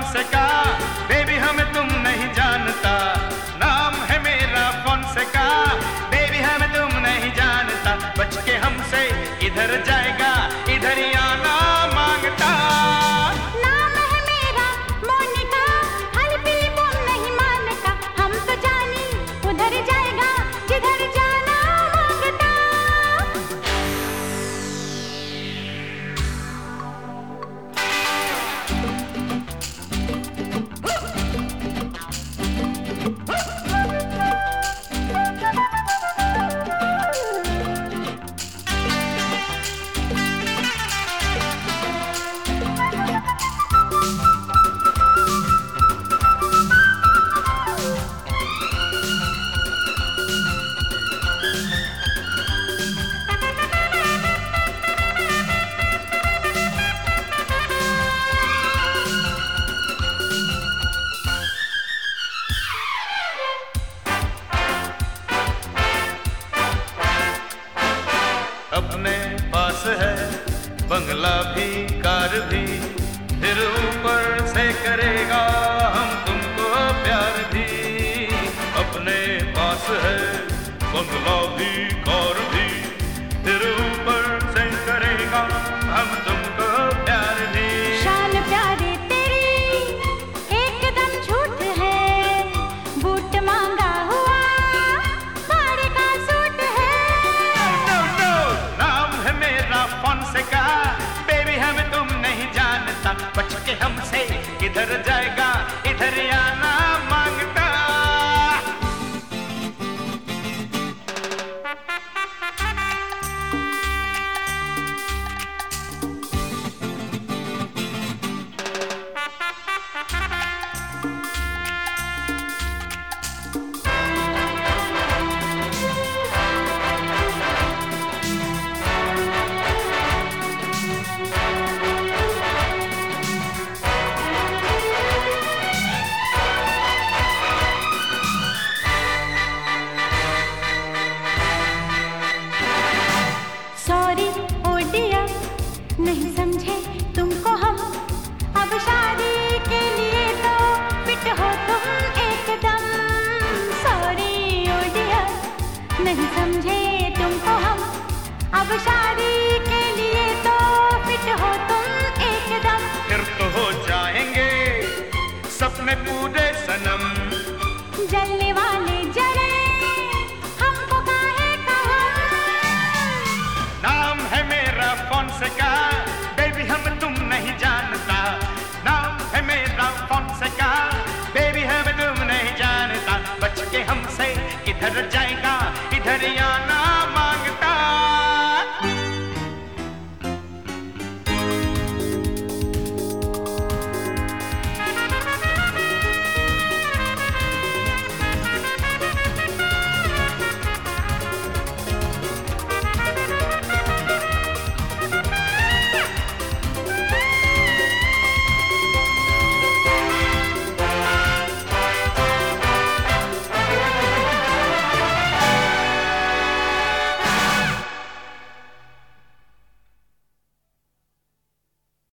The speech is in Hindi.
फोनसेका, बेबी हमें तुम नहीं जानता। नाम है मेरा फोनसेका, बेबी हमें तुम नहीं जानता। बच के हमसे इधर जाएगा, इधर ही आना मांगता। नाम है मेरा मोनिका, हल्की तुम नहीं मानता। हम तो जानी उधर जाएगा जिधर जाना मांगता। अपने पास है बंगला भी, कार भी, फिर ऊपर से करेगा हम तुमको प्यार भी। अपने पास है बंगला भी, कार भी, फिर ऊपर से करेगा हम तुमको प्यार भी। शान प्यारे तेरी एकदम झूठ है, बूट मांगा हुआ भाड़े का सूट है। नो नो, नाम है मेरा फोनसेका, बेबी हमें तुम नहीं जानता। बच के हमसे किधर जाएगा, इधर आना मांगता। सॉरी ओ डियर, नहीं समझे तुमको हम। अब शादी के लिए तो फिट हो तुम एकदम। सॉरी ओ डियर, नहीं समझे तुमको हम। अब शादी के लिए तो फिट हो तुम एकदम। फिर तो हो जाएंगे सपने पूरे सनम। जलने वाले जले हमको काहे कहा। नाम है मेरा फोनसेका, बेबी हम तुम नहीं जानता। नाम है मेरा फोनसेका, बेबी हम तुम नहीं जानता। बच के हमसे किधर जाए